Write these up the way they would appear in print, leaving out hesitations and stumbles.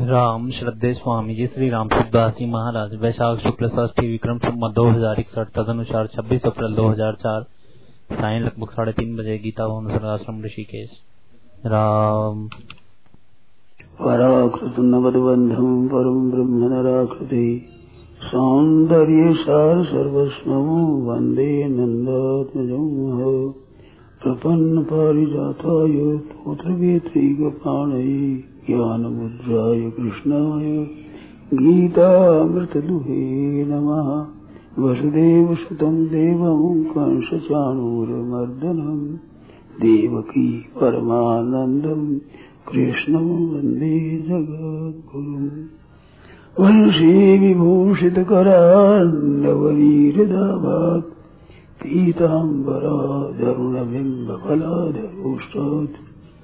राम श्रद्धे स्वामी जी श्री राम सुखदास जी महाराज वैशाख शुक्ल षष्ठी विक्रम संवत 2061 तदनुसार 26 अप्रैल 2004 सायं लगभग 3:30 बजे गीता भवन आश्रम ऋषिकेश। राम पराकृत नवद्बंधम परम ब्रह्म नराकृति सौंदर्य सार सर्वस्वं वंदे नंदात्मजं प्रपन्न पारिजाताय तोत्रवेत्रैकपाणये ज्ञानमुद्राय कृष्णाय गीतामृतदुहे नमः। वसुदेवसुतं देवं कंसचाणूरमर्दनं देवकी परमानन्दं कृष्णं वन्दे जगद्गुरुम्। वंशी विभूषितकरान्नवनीरदाभात् पीताम्बराधरुणबिम्बफलाधरोष्टात्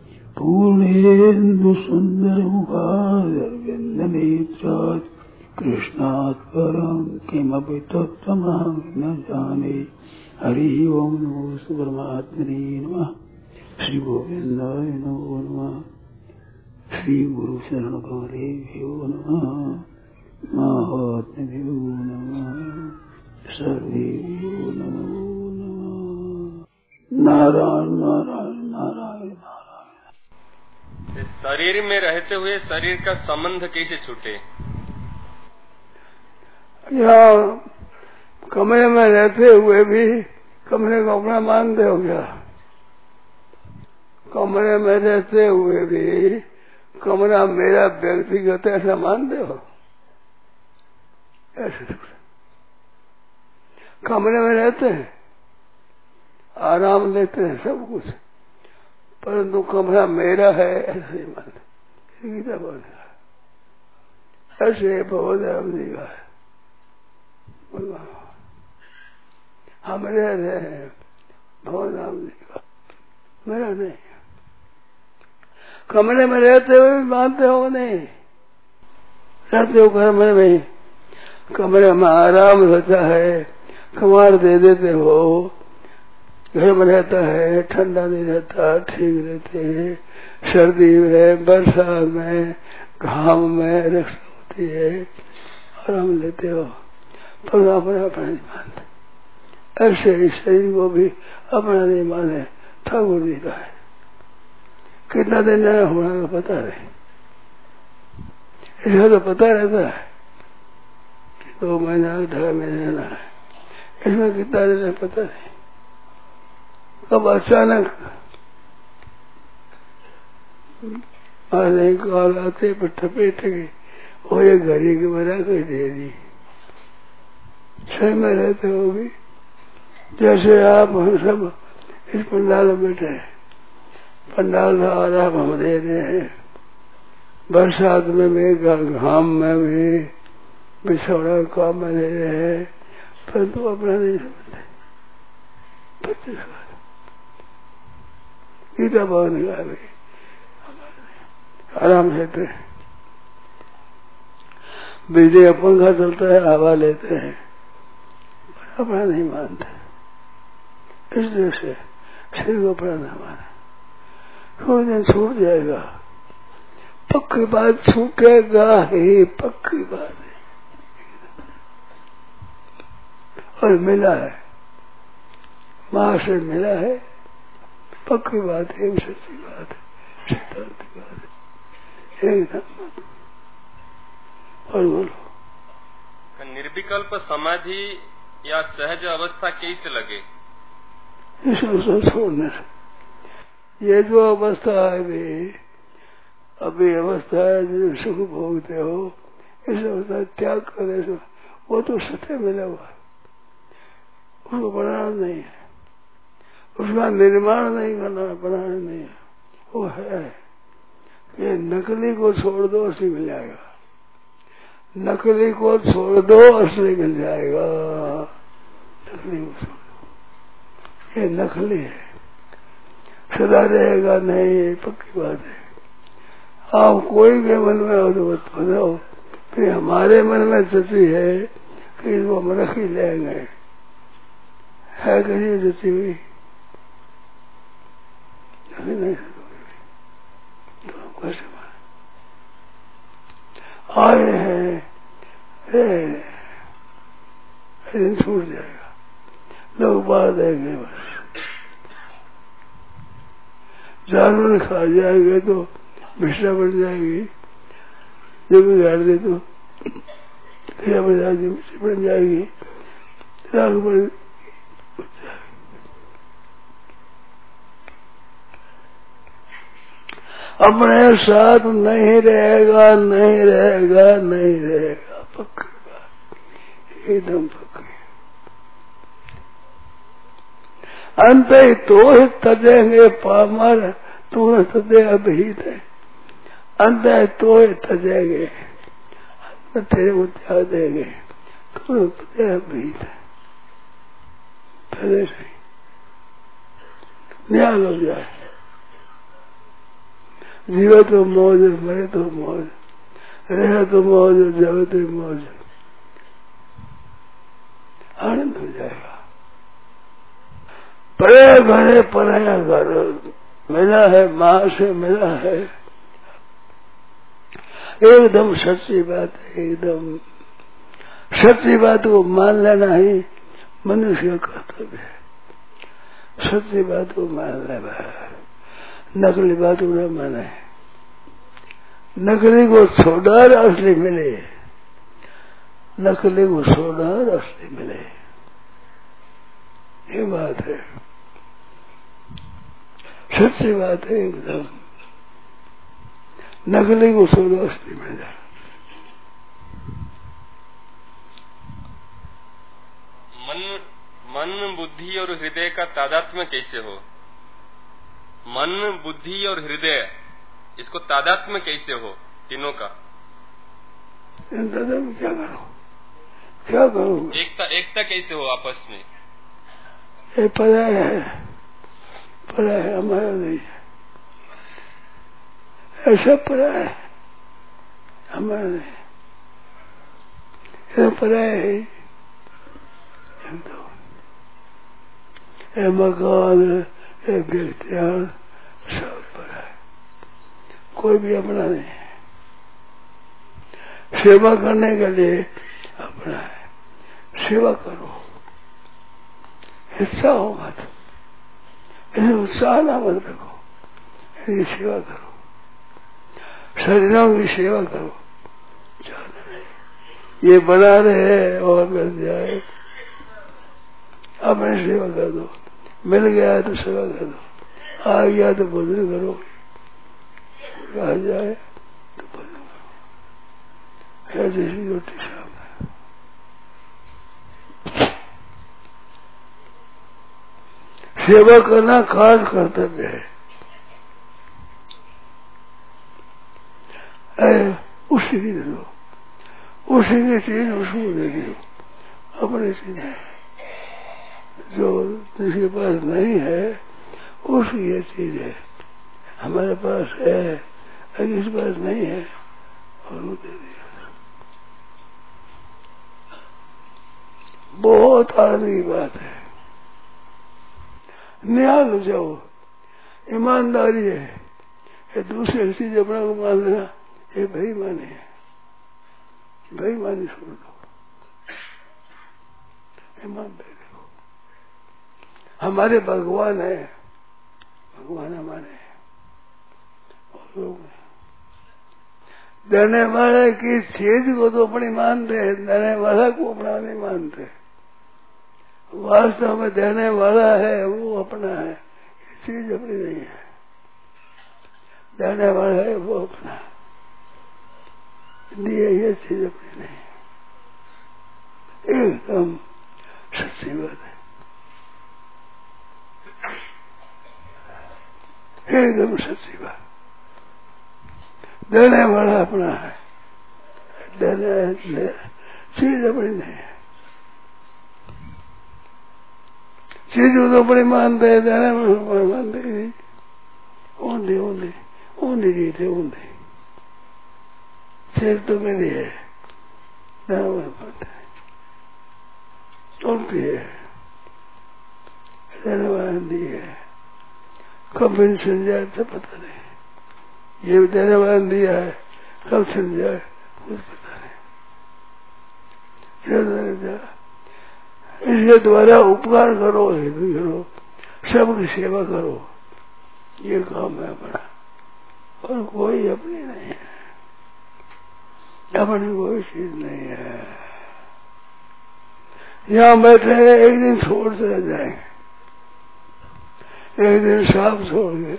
पूर्णेन्दुसुन्दरमुखादरविन्दनेत्रात् कृष्णात् परं किमपि तत्त्वमहं न जाने। हरि ओं नमो परमात्मने नमः। श्री गोविंदाय नमो नमः। श्री गुरु शरण कमलेभ्यो नमः। महात्म्यो नमः। सर्वेभ्यो नमो नमः। नारायण नारायण नारायण नारायण। शरीर में रहते हुए शरीर का संबंध कैसे छूटे? यहाँ कमरे में रहते हुए भी कमरे को अपना मानते हो क्या? कमरे में रहते हुए भी कमरा मेरा व्यक्तिगत ऐसा मानते हो? ऐसे कमरे में रहते हैं, आराम लेते हैं, सब कुछ, परंतु कमरा मेरा है ऐसे ही मानते। गीता बोल ऐसे भगवान जी का है। हम रह रहे हैं भगवान जी का, मेरा नहीं। कमरे में रहते हुए भी मानते हो नहीं? रहते हो कमरे में, कमरे में आराम रहता है, कमार दे देते हो, घर में रहता है, ठंडा नहीं रहता, ठीक रहते हैं, सर्दी में बरसात में घाम में रक्षा होती है, आराम लेते हो, पर अपना अपना नहीं मानते। ऐसे ही शरीर को भी अपना नहीं माने। ठाकुर जी का है, कितना दिन होना पता नहीं, इसका तो पता रहता है कि 2 महीना 18 महीने रहना है, इसमें कितना दिन पता नहीं। कब अचानक आने काल आते पर ठपेट के वो ये घड़ी की बना कर दे दी। सही में रहते हो भी जैसे आप हम सब इस पंडाल में बैठे हैं, पंडाल का आराम हम दे रहे हैं, बरसात में भी घाम में भी बिछौड़ा काम में दे रहे हैं, परंतु अपना नहीं समझते। 25 बार गीता भवन का भी आराम लेते हैं, बिजली का पंखा चलता है, हवा लेते हैं, अपना नहीं मानते। इसलिए से शरीर को अपना नहीं माने। कोई दिन छूट जाएगा, पक्की बात, छूटेगा ही, पक्की बात है। और मिला है, माँ से मिला है, पक्की बात है, सच्ची बात है, सिद्धांत बात है, एकदम। और बोलो, निर्विकल्प समाधि या सहज अवस्था कैसे लगे? इस अवस्था छोड़ने से, ये जो अवस्था है भी अभी अवस्था है जो सुख भोगते हो, इस अवस्था त्याग करे सो वो तो सत्य मिला हुआ, उसको बनाना नहीं है, उसका निर्माण नहीं करना, बनाना नहीं है। वो है ये नकली को छोड़ दो, असली मिल जाएगा। नकली को छोड़ दो, असली मिल जाएगा। नकली को छोड़ दो, ये नकली है, सदा रहेगा नहीं, ये पक्की बात है। आप कोई के मन में हो तो बताओ, फिर हमारे मन में सच्ची है कि इसको हम रख ही लेंगे, है कहीं सच्ची हुई नहीं, तो हम कैसे माने? आए हैं दिन छूट जाएगा, लोग बाहर देंगे बस। जानवर खा जाएंगे तो भिक्षा बन जाएगी, जब बिगाड़ दे तो क्या बन जाएगी, मिट्टी बन जाएगी, राख बन जाएगी। अपने साथ नहीं रहेगा, नहीं रहेगा, नहीं रहेगा, पक्की बात, एकदम पक्की। अंत ही तो ही तजेंगे पामर, तू न तजे अभिहित है। अंत है तो ही तजेंगे, अंत तेरे को त्याग देंगे, तू न तजे अभिहित है। पहले से न्याय हो जाए, जीवे तो मौज, मरे तो मौज, रहे तो मौज, जावे तो मौज, आनंद हो जाएगा। परे घरे पराया घर मिला है, माँ से मिला है, एकदम सच्ची बात है, एकदम सच्ची बात को मान लेना ही मनुष्य का कर्तव्य है। सच्ची बात को मान लेना है, नकली बात को न माने। नकली को छोड़ा और असली मिले, नकली को छोड़ा और असली मिले, ये बात है, सच्ची बात है एकदम। नकली को छोड़ो, असली मिले। मन बुद्धि और हृदय का तादात्म्य कैसे हो? मन, बुद्धि और हृदय, इसको तादात्म्य कैसे हो तीनों का? दादा क्या करो, क्या करो? एकता कैसे हो आपस में? ये पराया है, पराया है, हमारा नहीं है। ऐसा पराया है, हमारा नहीं। ये पराया है, ये मकान, ये व्यक्तियान, सब पराया है, कोई भी अपना नहीं है। सेवा करने के लिए अपना है, सेवा करो, हिस्सा हो मत, इन्हें उत्साह ना मत रखो, इनकी सेवा करो, शरीरों की सेवा करो। ये बना रहे और मिल जाए, अपनी सेवा कर दो, मिल गया तो सेवा कर दो, आ गया तो भोजन करो, आ जाए तो भोजन करो, जैसी रोटी सामने। सेवा करना खास कर्तव्य है। उसी की दे दो, उसी की चीज उसको दे दो, अपनी चीज है जो जिसके पास नहीं है उसकी ये चीज है, हमारे पास है, अगर इस पास नहीं है और वो दे दिया। बहुत आनंद की बात है। न्याय हो जाओ, ईमानदारी है, ये दूसरे चीज अपना को मान लेना, ये बेईमानी है, बेईमानी छोड़ दो, ईमानदारी देखो। हमारे भगवान है, भगवान हमारे हैं और लोग हैं। देने वाले की चीज को तो अपनी मानते हैं, देने वाला को अपना नहीं मानते। वास्तव में देने वाला है वो अपना है, ये चीज अपनी नहीं है, देने वाला है वो अपना है, दिए ये चीज अपनी नहीं है, एकदम सच्ची बात है, एकदम सच्ची बात। देने वाला अपना है, देने चीज अपनी नहीं है, चीज तो बड़ी मानते हैं, देने में मानते नहीं, ऊंधी ऊंधी ऊंधी जी थे, ऊंधी चीज तो मेरी है, देने में मानते हैं, उल्टी है, देने वाला दी है, कब इन सुन जाए तो पता नहीं, ये भी देने वाला दिया है, कब सुन जाए कुछ पता नहीं। इसके द्वारा उपकार करो, हेतु करो, सबकी सेवा करो, ये काम है अपना, और कोई अपनी नहीं है, अपनी कोई चीज नहीं है। यहाँ बैठे हैं, एक दिन छोड़ से जाएंगे, एक दिन सांप छोड़ गए,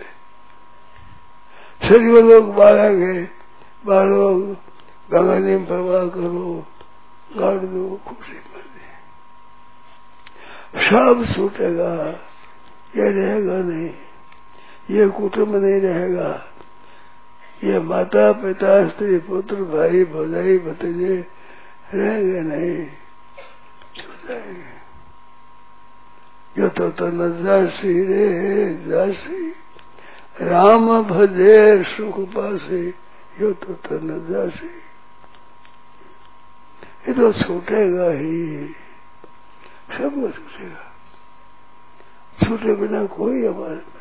सभी लोग बालेंगे, बालो गंगा जी में प्रवाह करो, गाड़ दो, खुशी कर दे, सब छूटेगा, ये रहेगा नहीं, ये कुटुंब नहीं रहेगा, ये माता पिता स्त्री पुत्र भाई भौजाई भतीजे रहेंगे नहीं, छूट जाएंगे। जो तो नजासी रे जासी, राम भजे सुख पासे, यो तो नजासी, ये तो छूटेगा ही, सब कुछ छूटेगा, छूटे बिना कोई हमारे में।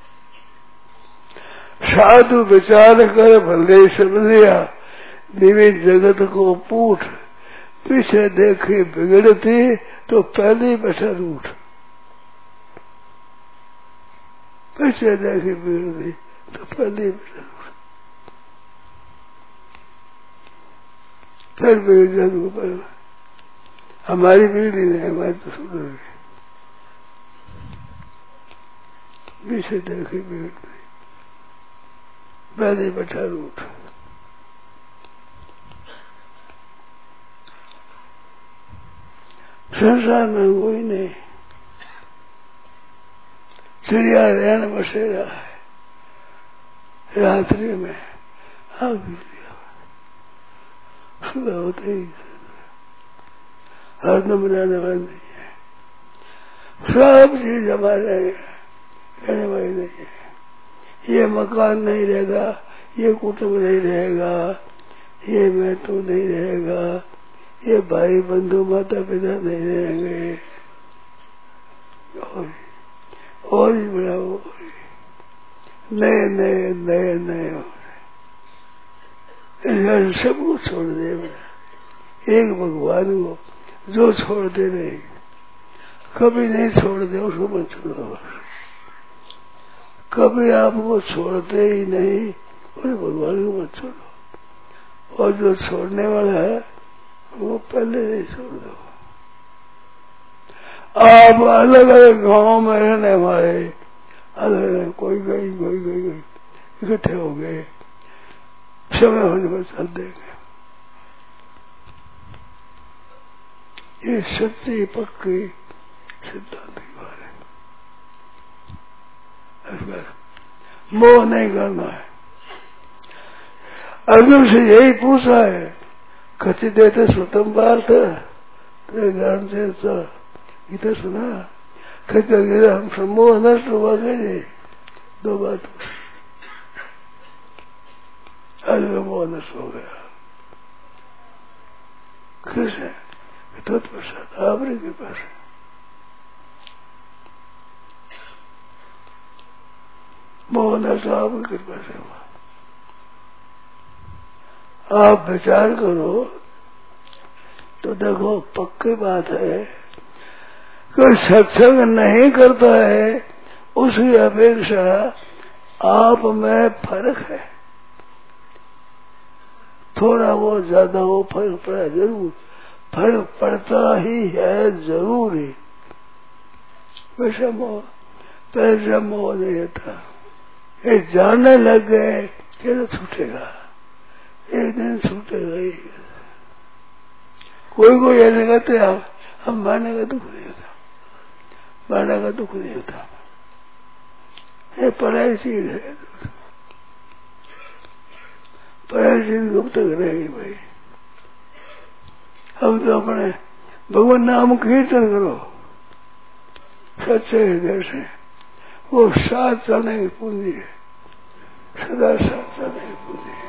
साधु विचार कर भले समझिया, दिव्य जगत को पूठ, पीछे देखी बिगड़ती तो पहले बैठा रूठ, पीछे देखी बिगड़ती तो पहले बैठा रूठ, फिर बिगड़ जाए, हमारी बिगड़ी नहीं, हमारी तो सुधर गई, पीछे देखी बिगड़ती पहले बैठा रूठ। संसार में कोई नहीं, चिड़िया रहन बसेरा है, रात्रि में आग लिया, सुबह होते ही हरदम रहने वाली नहीं है, सब चीज हमारे रहने वाली नहीं है। ये मकान नहीं रहेगा, ये कुटुंब नहीं रहेगा, ये मैं तू नहीं रहेगा, ये भाई बंधु माता पिता नहीं रहेंगे, और ही बड़ा हो नए नए नए नए हो रहे, सब कुछ छोड़ दे बड़ा, एक भगवान को जो छोड़ दे नहीं, कभी नहीं छोड़ दे उसको मत छोड़ो, कभी आपको छोड़ते ही नहीं, और भगवान को मत छोड़ो, और जो छोड़ने वाला है वो पहले नहीं छोड़ दो। आप अलग अलग गांव में रहने वाले, अलग कोई गई इकट्ठे हो गए, समय होने पर चल देंगे, ये सच्ची पक्की सिद्धांत की बात है, मोह नहीं करना है। अर्जुन से यही पूछा है, कथि देते स्वतम पार्थ, तेरे ज्ञान से गीता सुना, कहते हम सम्मोह नष्ट हुआ गए, दो बात अर्जुन मोह नष्ट हो गया, किस है तत्पश्चात आपने के पास है। मोह नष्ट आपकी कृपा से हुआ। आप विचार करो तो देखो, पक्की बात है, कोई सत्संग नहीं करता है उसकी अपेक्षा आप में फर्क है, थोड़ा वो ज्यादा वो फर्क पड़ा, जरूर फर्क पड़ता ही है, जरूर ही। वैसे मोह पैसा मोह नहीं था, ये जानने लग गए कि तो छूटेगा, एक दिन छूटेगा ही। कोई ऐसे कहते हम मारने का दुख नहीं होता, मारने का दुख नहीं होता, ये पढ़ाई चीज है, पढ़ाई चीज कब तक रहेगी भाई। हम तो अपने भगवान नाम कीर्तन करो सच्चे हृदय से, वो साथ चलने की पूंजी है, सदा साथ चलने की पूंजी है,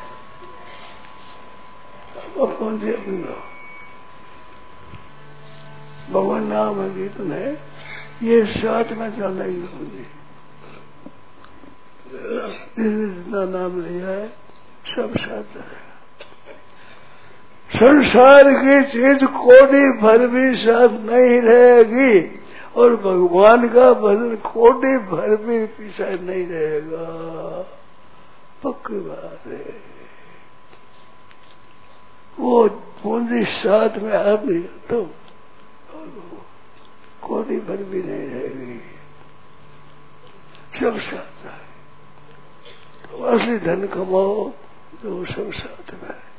पूंजी अपनी लो। भगवान नाम है कीर्तन है, ये साथ में चलने की पूंजी, जितना नाम लिया है सब साथ चलेगा। संसार की चीज कोटि भर भी साथ नहीं रहेगी और भगवान का भजन कोटि भर भी पीछा नहीं रहेगा। पक्की बात है। वो पूंजी साथ में आप नहीं तो कोटि भर भी नहीं रहेगी, सब साथ है। तो असली धन कमाओ जो सब साथ में है।